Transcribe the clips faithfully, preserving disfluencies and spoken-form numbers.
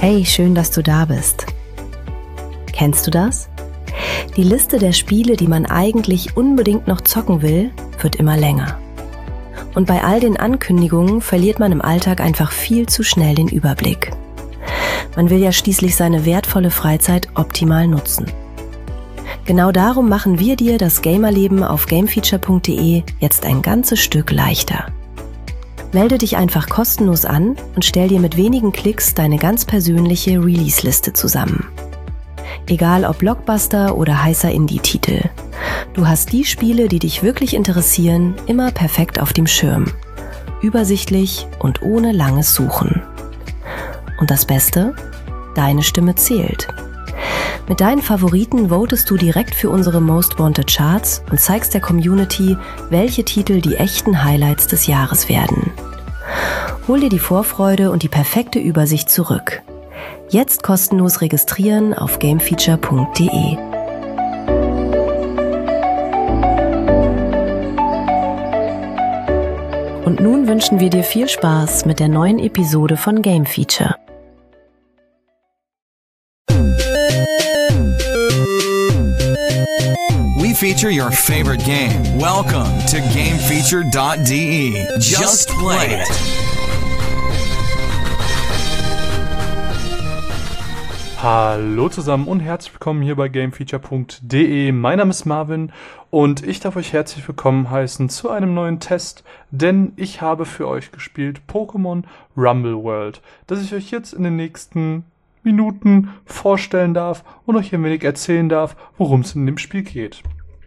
Hey, schön, dass du da bist. Kennst du das? Die Liste der Spiele, die man eigentlich unbedingt noch zocken will, wird immer länger. Und bei all den Ankündigungen verliert man im Alltag einfach viel zu schnell den Überblick. Man will ja schließlich seine wertvolle Freizeit optimal nutzen. Genau darum machen wir dir das Gamerleben auf gamefeature punkt de jetzt ein ganzes Stück leichter. Melde dich einfach kostenlos an und stell dir mit wenigen Klicks deine ganz persönliche Release-Liste zusammen. Egal ob Blockbuster oder heißer Indie-Titel. Du hast die Spiele, die dich wirklich interessieren, immer perfekt auf dem Schirm. Übersichtlich und ohne langes Suchen. Und das Beste? Deine Stimme zählt. Mit deinen Favoriten votest du direkt für unsere Most Wanted Charts und zeigst der Community, welche Titel die echten Highlights des Jahres werden. Hol dir die Vorfreude und die perfekte Übersicht zurück. Jetzt kostenlos registrieren auf gamefeature punkt de. Und nun wünschen wir dir viel Spaß mit der neuen Episode von Game Feature. We feature your favorite game. Welcome to game feature dot de. Just play it. Hallo zusammen und herzlich willkommen hier bei gamefeature punkt de. Mein Name ist Marvin und ich darf euch herzlich willkommen heißen zu einem neuen Test, denn ich habe für euch gespielt Pokémon Rumble World, das ich euch jetzt in den nächsten Minuten vorstellen darf und euch ein wenig erzählen darf, worum es in dem Spiel geht.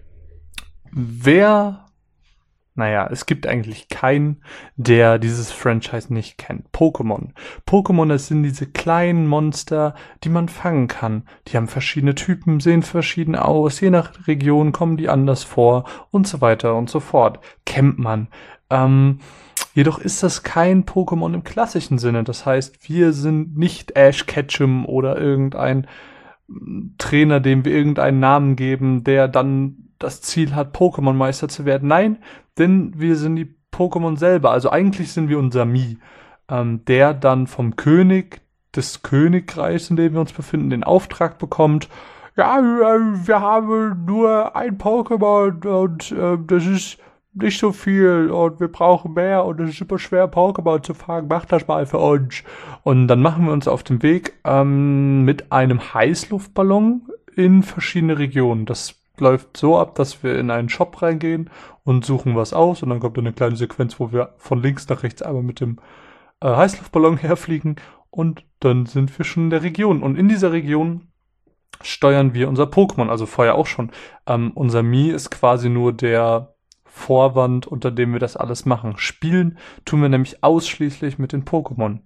Wer, naja, es gibt eigentlich keinen, der dieses Franchise nicht kennt. Pokémon. Pokémon, das sind diese kleinen Monster, die man fangen kann. Die haben verschiedene Typen, sehen verschieden aus, je nach Region kommen die anders vor und so weiter und so fort. Kennt man. Ähm, jedoch ist das kein Pokémon im klassischen Sinne. Das heißt, wir sind nicht Ash Ketchum oder irgendein Trainer, dem wir irgendeinen Namen geben, der dann das Ziel hat, Pokémon-Meister zu werden. Nein, denn wir sind die Pokémon selber. Also eigentlich sind wir unser Mii, ähm, der dann vom König des Königreichs, in dem wir uns befinden, den Auftrag bekommt, ja, wir haben nur ein Pokémon und äh, das ist nicht so viel und wir brauchen mehr und es ist super schwer, Pokémon zu fangen, macht das mal für uns. Und dann machen wir uns auf den Weg ähm, mit einem Heißluftballon in verschiedene Regionen. Das läuft so ab, dass wir in einen Shop reingehen und suchen was aus und dann kommt eine kleine Sequenz, wo wir von links nach rechts einmal mit dem äh, Heißluftballon herfliegen und dann sind wir schon in der Region. Und in dieser Region steuern wir unser Pokémon, also vorher auch schon. Ähm, unser Mii ist quasi nur der Vorwand, unter dem wir das alles machen. Spielen tun wir nämlich ausschließlich mit den Pokémon.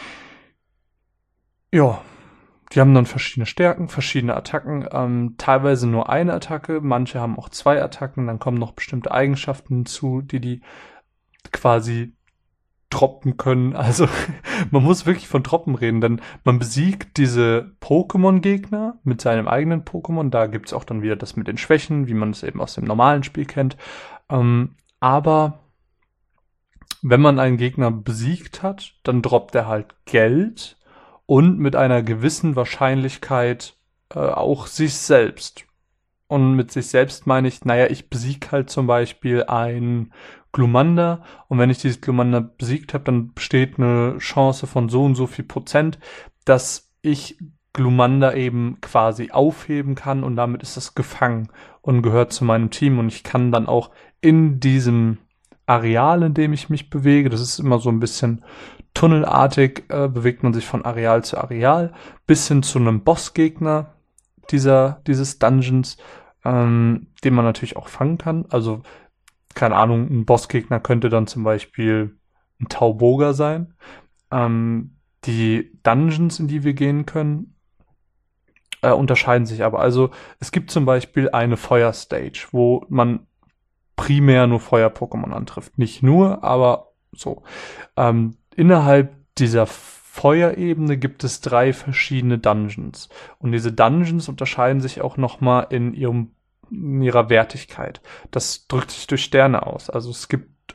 Ja, die haben dann verschiedene Stärken, verschiedene Attacken, ähm, teilweise nur eine Attacke, manche haben auch zwei Attacken, dann kommen noch bestimmte Eigenschaften hinzu, die die quasi droppen können. Also man muss wirklich von droppen reden, denn man besiegt diese Pokémon-Gegner mit seinem eigenen Pokémon. Da gibt es auch dann wieder das mit den Schwächen, wie man es eben aus dem normalen Spiel kennt. Ähm, aber wenn man einen Gegner besiegt hat, dann droppt er halt Geld und mit einer gewissen Wahrscheinlichkeit äh, auch sich selbst. Und mit sich selbst meine ich, naja, ich besiege halt zum Beispiel ein Glumanda und wenn ich dieses Glumanda besiegt habe, dann besteht eine Chance von so und so viel Prozent, dass ich Glumanda eben quasi aufheben kann und damit ist das gefangen und gehört zu meinem Team und ich kann dann auch in diesem Areal, in dem ich mich bewege, das ist immer so ein bisschen tunnelartig, äh, bewegt man sich von Areal zu Areal, bis hin zu einem Bossgegner dieser, dieses Dungeons, ähm, den man natürlich auch fangen kann. Also, keine Ahnung, ein Bossgegner könnte dann zum Beispiel ein Tauboga sein. Ähm, die Dungeons, in die wir gehen können, äh, unterscheiden sich aber. Also, es gibt zum Beispiel eine Feuerstage, wo man primär nur Feuer-Pokémon antrifft. Nicht nur, aber so. Ähm, innerhalb dieser Feuerebene gibt es drei verschiedene Dungeons. Und diese Dungeons unterscheiden sich auch nochmal in ihrem in ihrer Wertigkeit. Das drückt sich durch Sterne aus. Also es gibt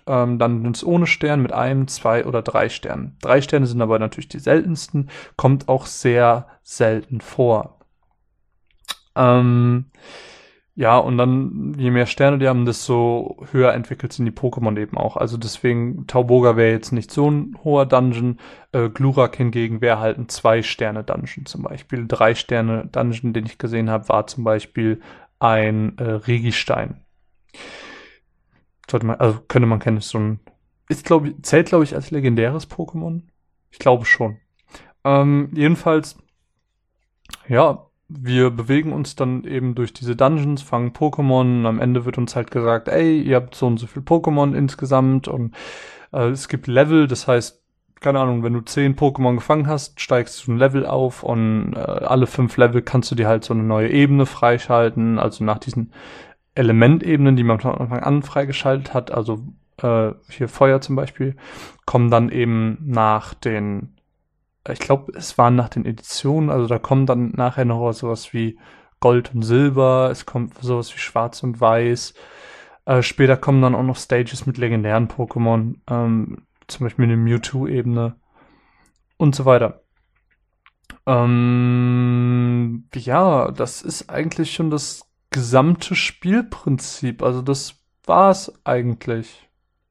ähm, Dungeons ohne Stern mit einem, zwei oder drei Sternen. Drei Sterne sind aber natürlich die seltensten, kommt auch sehr selten vor. Ähm, ja, und dann, je mehr Sterne die haben, desto höher entwickelt sind die Pokémon eben auch. Also deswegen, Tauboga wäre jetzt nicht so ein hoher Dungeon. Äh, Glurak hingegen wäre halt ein Zwei-Sterne-Dungeon zum Beispiel. Drei-Sterne-Dungeon, den ich gesehen habe, war zum Beispiel ein äh, Registein. Sollte man, also könnte man kennen, ist so ein, ist glaube ich, zählt glaube ich als legendäres Pokémon. Ich glaube schon. Ähm, jedenfalls, ja, wir bewegen uns dann eben durch diese Dungeons, fangen Pokémon und am Ende wird uns halt gesagt, ey, ihr habt so und so viel Pokémon insgesamt und äh, es gibt Level, das heißt, keine Ahnung, wenn du zehn Pokémon gefangen hast, steigst du ein Level auf und äh, alle fünf Level kannst du dir halt so eine neue Ebene freischalten, also nach diesen Elementebenen, die man von Anfang an freigeschaltet hat, also äh, hier Feuer zum Beispiel, kommen dann eben nach den ich glaube, es waren nach den Editionen, also da kommen dann nachher noch sowas wie Gold und Silber, es kommt sowas wie Schwarz und Weiß. Äh, später kommen dann auch noch Stages mit legendären Pokémon, ähm, zum Beispiel eine Mewtwo-Ebene und so weiter. Ähm, ja, das ist eigentlich schon das gesamte Spielprinzip, also das war's eigentlich.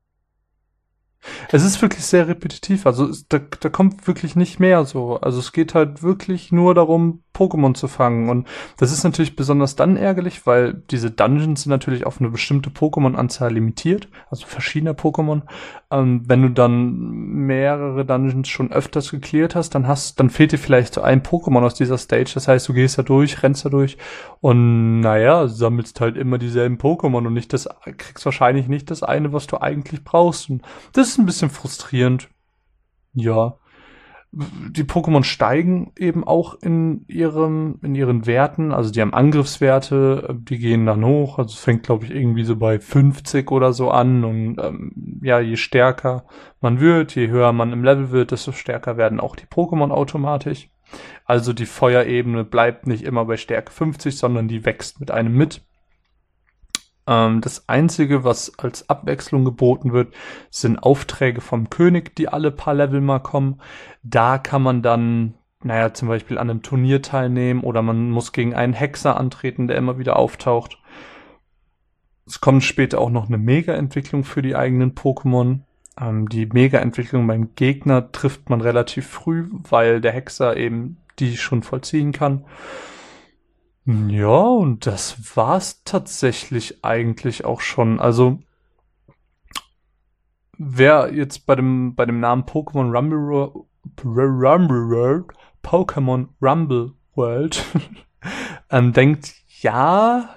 Es ist wirklich sehr repetitiv, also es, da, da kommt wirklich nicht mehr so. Also es geht halt wirklich nur darum, Pokémon zu fangen. Und das ist natürlich besonders dann ärgerlich, weil diese Dungeons sind natürlich auf eine bestimmte Pokémon-Anzahl limitiert, also verschiedene Pokémon. Ähm, wenn du dann mehrere Dungeons schon öfters geklärt hast, dann hast, dann fehlt dir vielleicht so ein Pokémon aus dieser Stage. Das heißt, du gehst da durch, rennst da durch und naja, sammelst halt immer dieselben Pokémon und nicht das, kriegst wahrscheinlich nicht das eine, was du eigentlich brauchst. Und das ist ein bisschen frustrierend. Ja. Die Pokémon steigen eben auch in ihrem, in ihren Werten. Also die haben Angriffswerte, die gehen dann hoch. Also es fängt, glaube ich, irgendwie so bei fünfzig oder so an. Und ähm, ja, je stärker man wird, je höher man im Level wird, desto stärker werden auch die Pokémon automatisch. Also die Feuerebene bleibt nicht immer bei Stärke fünfzig, sondern die wächst mit einem mit. Das Einzige, was als Abwechslung geboten wird, sind Aufträge vom König, die alle paar Level mal kommen. Da kann man dann, naja, zum Beispiel an einem Turnier teilnehmen oder man muss gegen einen Hexer antreten, der immer wieder auftaucht. Es kommt später auch noch eine Mega-Entwicklung für die eigenen Pokémon. Ähm, die Mega-Entwicklung beim Gegner trifft man relativ früh, weil der Hexer eben die schon vollziehen kann. Ja, und das war's tatsächlich eigentlich auch schon. Also, wer jetzt bei dem, bei dem Namen Pokémon Rumble World, Rumble World, Pokémon Rumble World ähm, denkt, ja,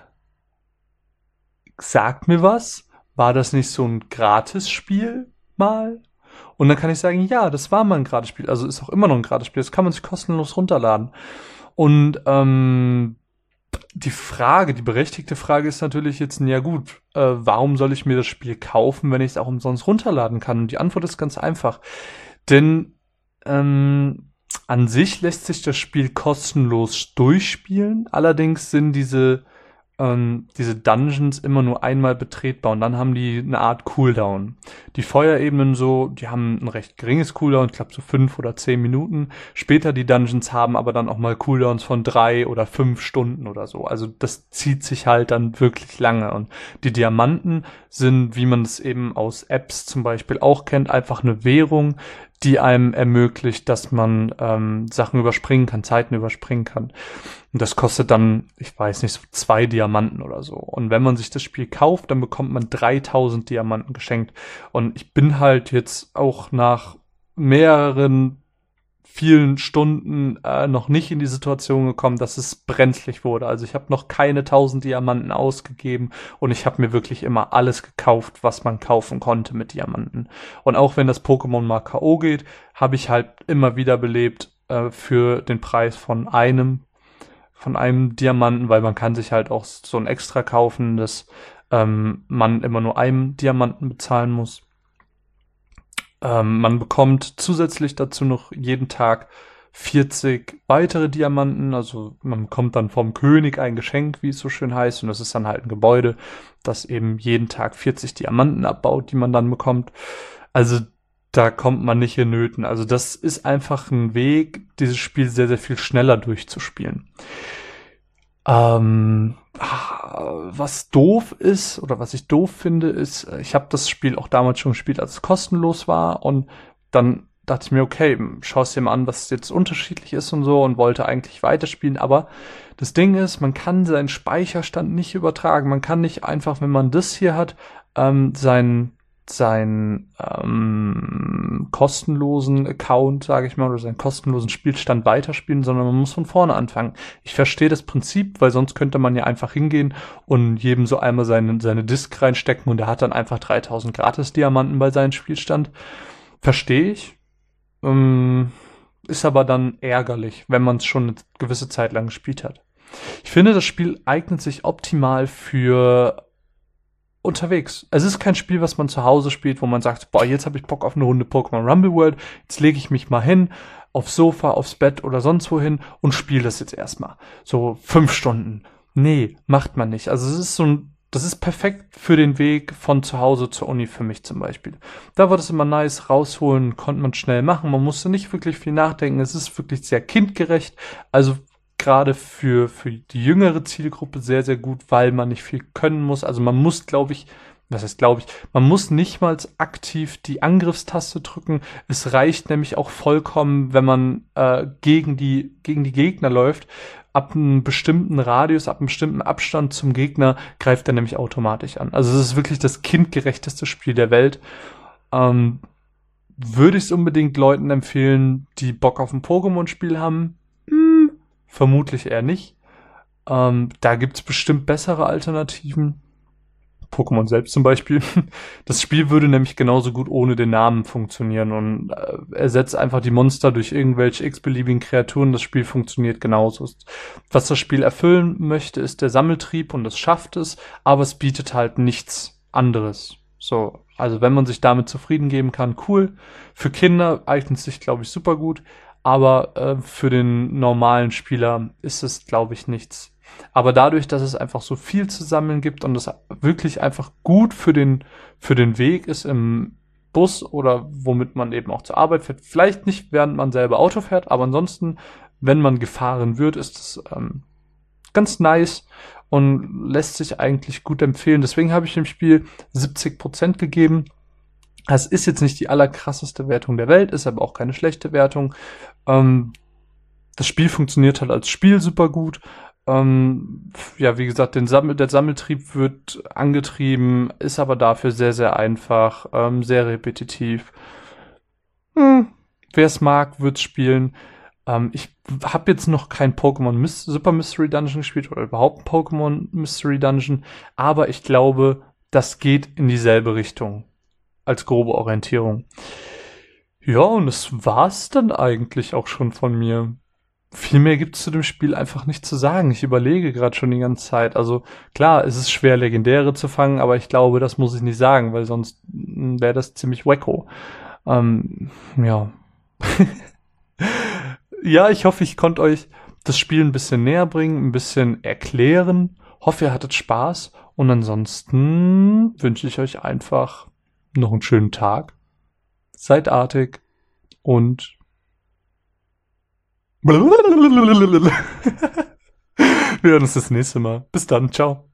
sagt mir was, war das nicht so ein Gratisspiel mal? Und dann kann ich sagen, ja, das war mal ein Gratisspiel, also ist auch immer noch ein Gratisspiel, das kann man sich kostenlos runterladen. Und, ähm, die Frage, die berechtigte Frage ist natürlich jetzt, ja gut, äh, warum soll ich mir das Spiel kaufen, wenn ich es auch umsonst runterladen kann? Und die Antwort ist ganz einfach. Denn ähm, an sich lässt sich das Spiel kostenlos durchspielen. Allerdings sind diese, ähm, diese Dungeons immer nur einmal betretbar und dann haben die eine Art Cooldown. Die Feuerebenen so, die haben ein recht geringes Cooldown, ich glaube so fünf oder zehn Minuten. Später die Dungeons haben aber dann auch mal Cooldowns von drei oder fünf Stunden oder so. Also das zieht sich halt dann wirklich lange. Und die Diamanten sind, wie man es eben aus Apps zum Beispiel auch kennt, einfach eine Währung, die einem ermöglicht, dass man ähm, Sachen überspringen kann, Zeiten überspringen kann. Und das kostet dann, ich weiß nicht, so zwei Diamanten oder so. Und wenn man sich das Spiel kauft, dann bekommt man dreitausend Diamanten geschenkt. Und ich bin halt jetzt auch nach mehreren, vielen Stunden äh, noch nicht in die Situation gekommen, dass es brenzlig wurde. Also ich habe noch keine tausend Diamanten ausgegeben und ich habe mir wirklich immer alles gekauft, was man kaufen konnte mit Diamanten. Und auch wenn das Pokémon mal K O geht, habe ich halt immer wieder belebt äh, für den Preis von einem von einem Diamanten, weil man kann sich halt auch so ein Extra kaufen, dass ähm, man immer nur einen Diamanten bezahlen muss. Ähm, man bekommt zusätzlich dazu noch jeden Tag vierzig weitere Diamanten, also man bekommt dann vom König ein Geschenk, wie es so schön heißt, und das ist dann halt ein Gebäude, das eben jeden Tag vierzig Diamanten abbaut, die man dann bekommt. Also da kommt man nicht in Nöten. Also das ist einfach ein Weg, dieses Spiel sehr, sehr viel schneller durchzuspielen. Ähm, was doof ist, oder was ich doof finde, ist, ich habe das Spiel auch damals schon gespielt, als es kostenlos war, und dann dachte ich mir, okay, schau es dir mal an, was jetzt unterschiedlich ist und so, und wollte eigentlich weiterspielen, aber das Ding ist, man kann seinen Speicherstand nicht übertragen. Man kann nicht einfach, wenn man das hier hat, ähm, seinen seinen ähm, kostenlosen Account, sage ich mal, oder seinen kostenlosen Spielstand weiterspielen, sondern man muss von vorne anfangen. Ich verstehe das Prinzip, weil sonst könnte man ja einfach hingehen und jedem so einmal seine, seine Disk reinstecken und der hat dann einfach dreitausend Gratis-Diamanten bei seinem Spielstand. Verstehe ich. Ähm, ist aber dann ärgerlich, wenn man es schon eine gewisse Zeit lang gespielt hat. Ich finde, das Spiel eignet sich optimal für unterwegs. Es ist kein Spiel, was man zu Hause spielt, wo man sagt, boah, jetzt habe ich Bock auf eine Runde Pokémon Rumble World, jetzt lege ich mich mal hin, aufs Sofa, aufs Bett oder sonst wohin und spiele das jetzt erstmal. So fünf Stunden. Nee, macht man nicht. Also es ist so ein, das ist perfekt für den Weg von zu Hause zur Uni für mich zum Beispiel. Da war das immer nice, rausholen, konnte man schnell machen, man musste nicht wirklich viel nachdenken, es ist wirklich sehr kindgerecht, also gerade für, für die jüngere Zielgruppe sehr, sehr gut, weil man nicht viel können muss. Also man muss, glaube ich, was heißt glaube ich, man muss nicht mal aktiv die Angriffstaste drücken. Es reicht nämlich auch vollkommen, wenn man äh, gegen die, gegen die Gegner läuft. Ab einem bestimmten Radius, ab einem bestimmten Abstand zum Gegner greift er nämlich automatisch an. Also es ist wirklich das kindgerechteste Spiel der Welt. Ähm, würde ich es unbedingt Leuten empfehlen, die Bock auf ein Pokémon-Spiel haben? Hm, vermutlich eher nicht. Ähm, da gibt's bestimmt bessere Alternativen. Pokémon selbst zum Beispiel. Das Spiel würde nämlich genauso gut ohne den Namen funktionieren und äh, ersetzt einfach die Monster durch irgendwelche x-beliebigen Kreaturen. Das Spiel funktioniert genauso. Was das Spiel erfüllen möchte, ist der Sammeltrieb und es schafft es, aber es bietet halt nichts anderes. So, also wenn man sich damit zufrieden geben kann, cool. Für Kinder eignet es sich, glaube ich, super gut. Aber äh, für den normalen Spieler ist es, glaube ich, nichts. Aber dadurch, dass es einfach so viel zu sammeln gibt und es wirklich einfach gut für den, für den Weg ist im Bus oder womit man eben auch zur Arbeit fährt, vielleicht nicht, während man selber Auto fährt, aber ansonsten, wenn man gefahren wird, ist es ähm, ganz nice und lässt sich eigentlich gut empfehlen. Deswegen habe ich dem Spiel siebzig Prozent gegeben. Es ist jetzt nicht die allerkrasseste Wertung der Welt, ist aber auch keine schlechte Wertung. Ähm, das Spiel funktioniert halt als Spiel super gut. Ähm, ja, wie gesagt, den Sammel, der Sammeltrieb wird angetrieben, ist aber dafür sehr, sehr einfach, ähm, sehr repetitiv. Hm, wer es mag, wird spielen. Ähm, ich habe jetzt noch kein Pokémon Mys- Super Mystery Dungeon gespielt oder überhaupt ein Pokémon Mystery Dungeon, aber ich glaube, das geht in dieselbe Richtung. Als grobe Orientierung. Ja, und das war's dann eigentlich auch schon von mir. Viel mehr gibt's zu dem Spiel einfach nicht zu sagen. Ich überlege gerade schon die ganze Zeit. Also klar, es ist schwer, Legendäre zu fangen, aber ich glaube, das muss ich nicht sagen, weil sonst wäre das ziemlich wacko. Ähm, ja. Ja, ich hoffe, ich konnte euch das Spiel ein bisschen näher bringen, ein bisschen erklären. Hoffe, ihr hattet Spaß. Und ansonsten wünsche ich euch einfach noch einen schönen Tag. Seid artig und wir hören uns das nächste Mal. Bis dann. Ciao.